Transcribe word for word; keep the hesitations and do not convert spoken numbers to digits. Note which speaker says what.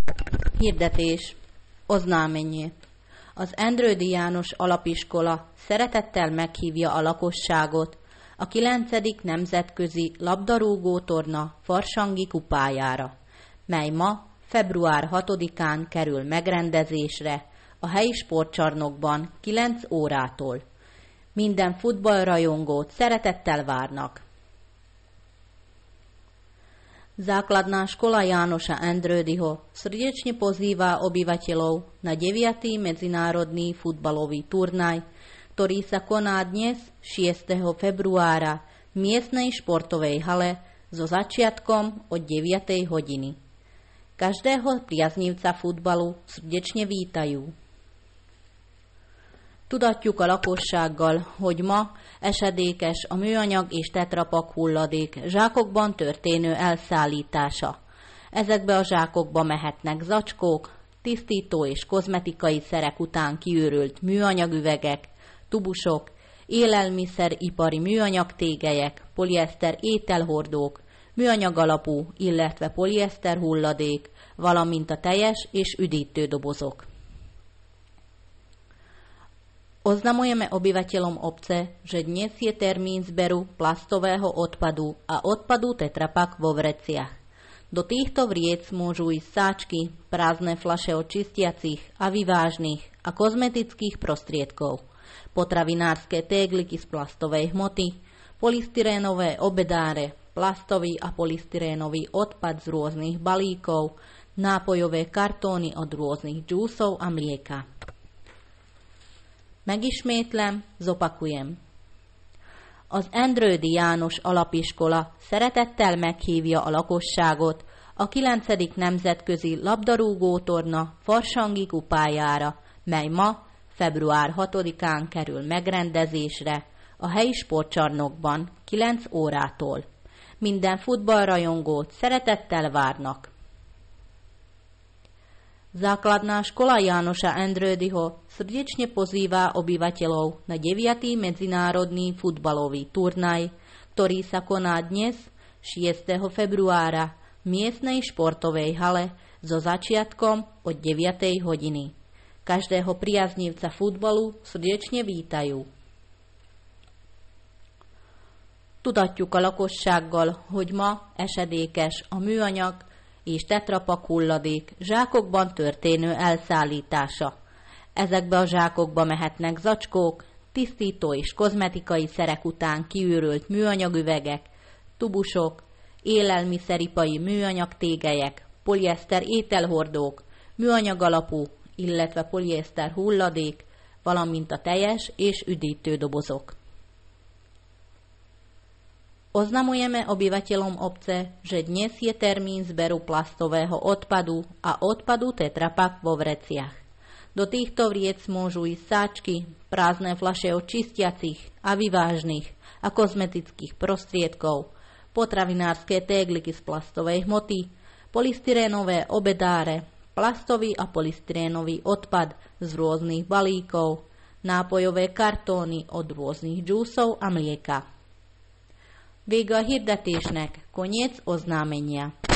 Speaker 1: Hirdetés. Oznámenie. Az Endrődy János Alapiskola szeretettel meghívja a lakosságot a kilencedik nemzetközi labdarúgótorna farsangi kupájára, mely ma, február hatodikán kerül megrendezésre a helyi sportcsarnokban kilenc órától. Minden futballrajongót szeretettel várnak. Základná škola Jánoša Endrödyho srdečne pozýva obyvateľov na deviaty medzinárodný futbalový turnaj, ktorý sa koná dnes šiesteho februára v miestnej športovej hale so začiatkom od deviatej hodiny. Každého priaznivca futbalu srdečne vítajú. Tudatjuk a lakossággal, hogy ma esedékes a műanyag és tetrapak hulladék zsákokban történő elszállítása. Ezekbe a zsákokba mehetnek zacskók, tisztító és kozmetikai szerek után kiürült műanyagüvegek, tubusok, élelmiszeripari műanyagtégelyek, polieszter ételhordók, műanyag alapú, illetve polieszter hulladék, valamint a teljes és üdítődobozok. Oznamujeme obyvateľom obce, že dnes je termín zberu plastového odpadu a odpadu tetrapak vo vreciach. Do týchto vriec môžu ísť sáčky, prázdne fľaše od čistiacich a vyvážnych a kozmetických prostriedkov, potravinárske tégliky z plastovej hmoty, polystyrénové obedáre, plastový a polystyrénový odpad z rôznych balíkov, nápojové kartóny od rôznych džúsov a mlieka. Megismétlem, zopakujem. Az Endrődy János Alapiskola szeretettel meghívja a lakosságot a kilencedik nemzetközi labdarúgótorna farsangi kupájára, mely ma, február hatodikán kerül megrendezésre a helyi sportcsarnokban kilenc órától. Minden futballrajongót szeretettel várnak. Základná škola Jánoša Endrödyho srdečne pozýva obyvateľov na deviaty medzinárodný futbalový turnaj, ktorý sa koná dnes, šiesteho februára, v miestnej športovej hale so začiatkom od deviatej hodiny. Každého priaznivca futbalu srdečne vítajú. Tudatjuk a lakossággal, hogy ma esedékes a műanyag és tetrapak hulladék zsákokban történő elszállítása. Ezekbe a zsákokba mehetnek zacskók, tisztító és kozmetikai szerek után kiürült műanyagüvegek, tubusok, élelmiszeripari műanyagtégelyek, polieszter ételhordók, műanyag alapú, illetve polieszter hulladék, valamint a teljes és üdítődobozok. Oznamujeme obyvateľom obce, že dnes je termín zberu plastového odpadu a odpadu tetrapak vo vreciach. Do týchto vriec môžu ísť sáčky, prázdne fľaše od čistiacich a vyvážnych a kozmetických prostriedkov, potravinárske tégliky z plastovej hmoty, polystyrénové obedáre, plastový a polystyrénový odpad z rôznych balíkov, nápojové kartóny od rôznych džúsov a mlieka. Vége a hirdetésnek, koniec oznámenia.